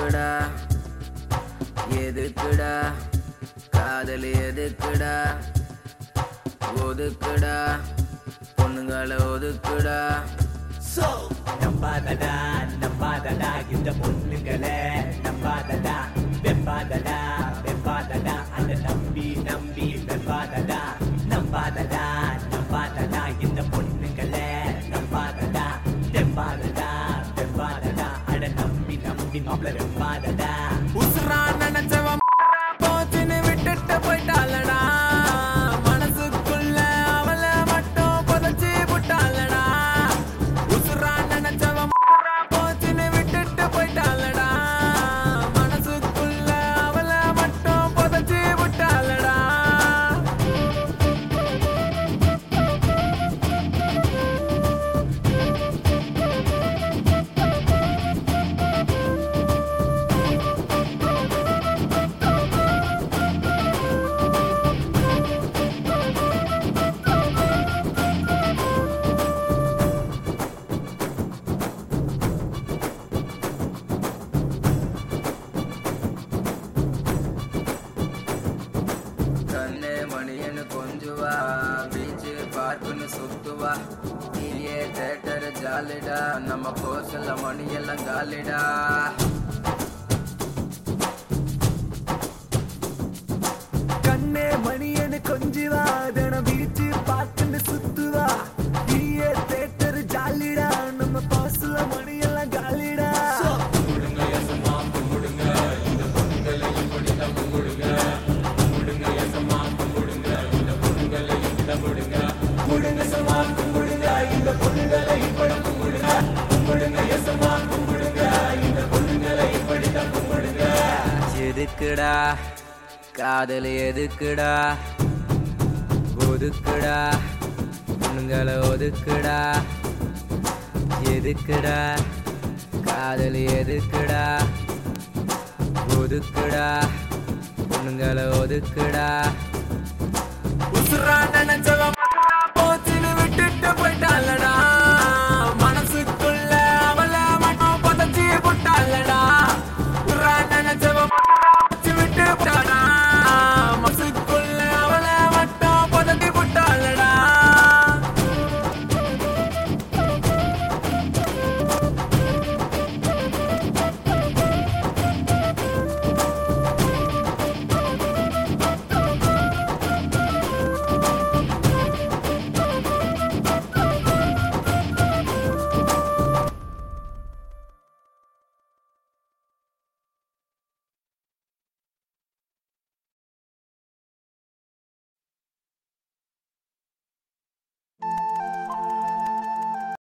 ஒதுக்குடா எதுக்குடா காதல் எதுக்குடா ஒதுக்குடா பொண்ணுங்களை ஒதுக்குடா நம்பாதடா நம்பாதடா இந்த பொண்ணுங்களே நம்பாதடா வெப்பாதடா வெப்பாதடா அந்த நம்பி நம்பி வெப்பாதடா நம்பாதடா நம்பாதடா இந்த பொண்ணுங்களே நம்பாதடா வெப்பாதடா வெப்பாதடா அட நம்பி நம்பி மாப்ள வெப்பாதடா உசுரா நினைச்சவன் போச்சுன்னு விட்டுட்டு போயிட்டாளடா மனசுக்குள்ள அவளை மட்டும் புதைச்சி விட்டாளடா உசுரா நினைச்சவன் போச்சுன்னு விட்டுட்டு போயிட்டாளடா மனசுக்குள்ள அவளை மட்டும் புதைச்சி விட்டாளடா கண்ணே மணியன்னு கொஞ்சுவா பீச்சு பார்க்குன்னு சுத்துவா டிவியே தேட்டர் ஜாலிடா நம்ம கோசல்ல மணியெல்லாம் காலிடா கண்ணே மணியனு கொஞ்சுவா தினம் பீச்சு பார்க்குன்னு சுத்துவா டிவியே தேட்டர் ஜாலிடா நம்ம பாசுல மணியெல்லாம் காலிடா எதுக்குடா காதல் எதுக்குடா ஒதுக்குடா பொண்ணுங்களை ஒதுக்குடா எதுக்குடா காதல் எதுக்குடா ஒதுக்குடா பொண்ணுங்களை ஒதுக்குடா உசுரா நினைச்சவன்